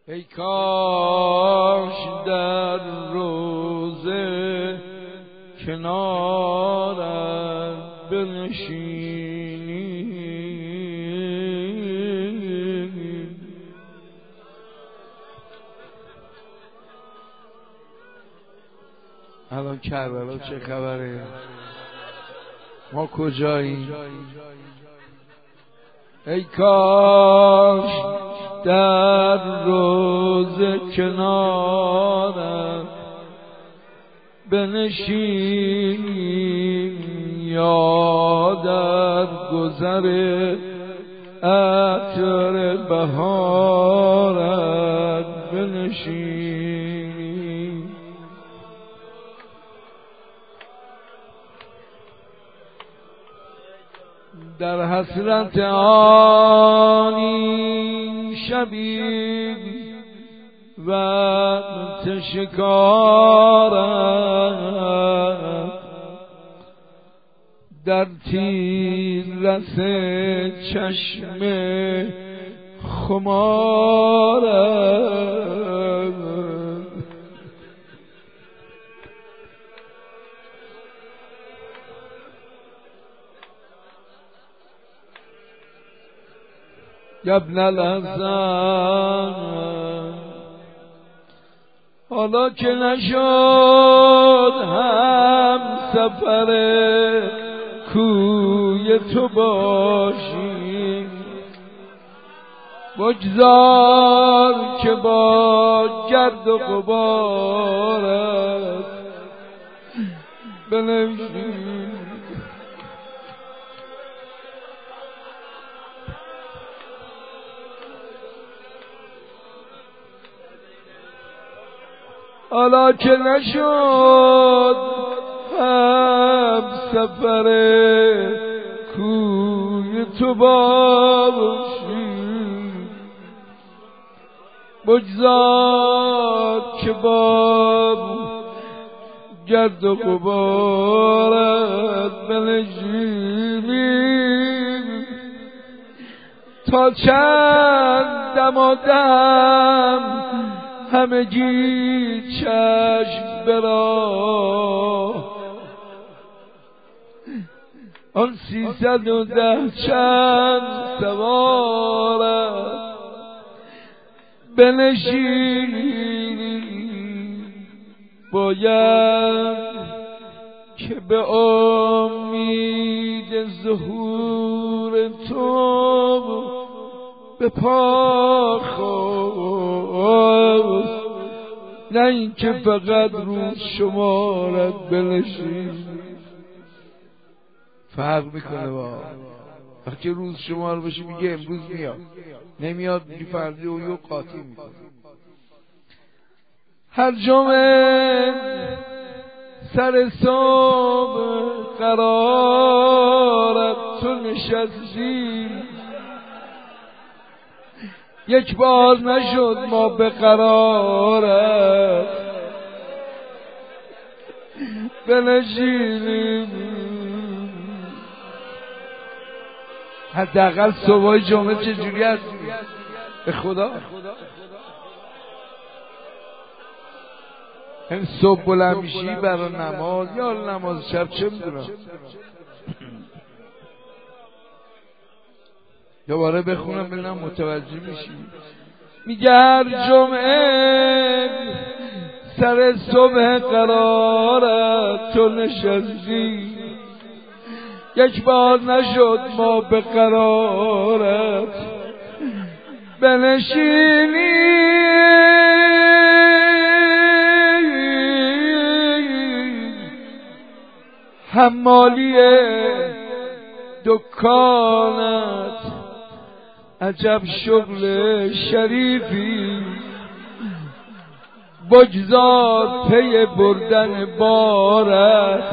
ای کاش در روزه کنارت بنشینی. الان کربلا چه خبره؟ ما کجاییم؟ ای کاش در روز کنارت بنشینیم، یا در گذر عطر بهارت بنشینیم. در حسرت آنی شبی وقت شکارت، در تیررس چشم خمارت، یا ابن الحسن حالا که نشد هم سفر کوی تو باشیم، بگذار که با گرد و غبارت بنوشیم. حالا که نشد هم سفر کوی تو باشیم، بگذار که با گرد و غبارت بنشینیم. تا چند دم و دم همگی چشم برا، آن 310 چند سوارت بنشینیم. باید که به امید ظهور تو به پا خواست، نه این که فقط روز شمارت بنشین. فرق میکنه با وقتی روز شمار باشه میگه امروز میاد، نمیاد میگه فردا و یو قاطی میکنه. هر جمعه سر صبح قرارت تو نشستی، یک بار نشد ما به قرارت بنشینیم. حداقل صبح جمعه چجوری هستی؟ به خدا هم صبح بلند میشی برای نماز یا نماز شب چه میدونم دوباره بخونم ببینم متوجه میشی. میگه هر جمعه سر صبح قرارت تو نشستی، یک بار نشد ما به قرارت بنشینی. حمالی دکانت عجب شغل شریفی، بگذار پی بردن بارت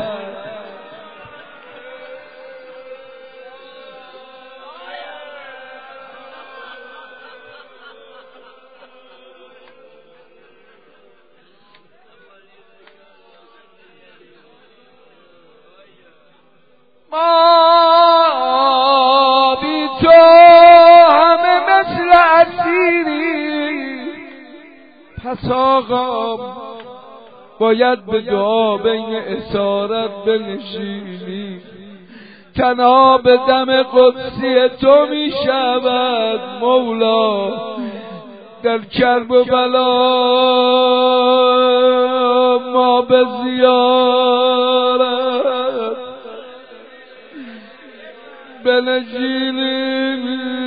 ما بی تو همه مثل اسیری، پس آقا باید به دعا بین اسارت بنشینی، تنها به دم قدسی تو می شود مولا، در کرب و بلا ما به زیارت بنشینیم.